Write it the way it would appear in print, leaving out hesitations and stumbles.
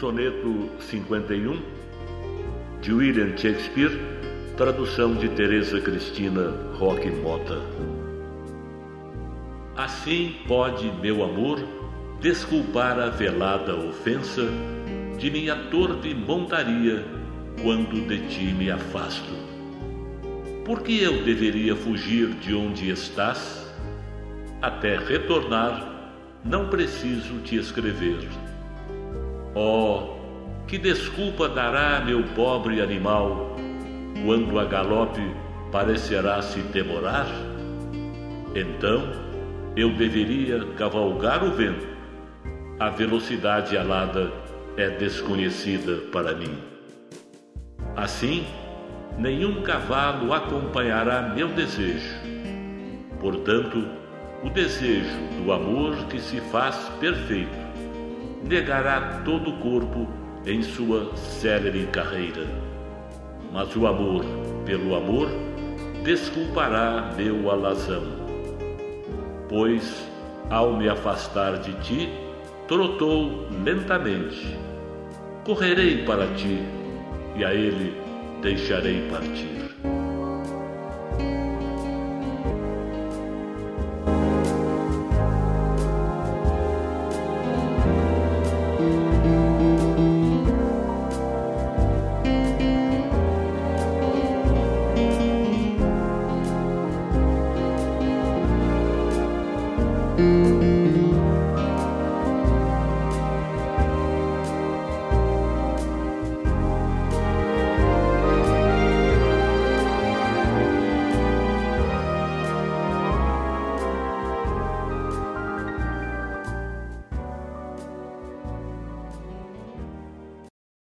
Soneto 51, de William Shakespeare, tradução de Teresa Cristina Roque Mota. Assim pode meu amor desculpar a velada ofensa de minha torpe montaria quando de ti me afasto. Porque eu deveria fugir de onde estás? Até retornar, não preciso te escrever. Oh, que desculpa dará meu pobre animal quando a galope parecerá se demorar? Então eu deveria cavalgar o vento. A velocidade alada é desconhecida para mim. Assim, nenhum cavalo acompanhará meu desejo. Portanto, o desejo do amor que se faz perfeito negará todo o corpo em sua célere carreira. Mas o amor pelo amor desculpará meu alazão. Pois, ao me afastar de ti, trotou lentamente. Correrei para ti, e a ele deixarei partir.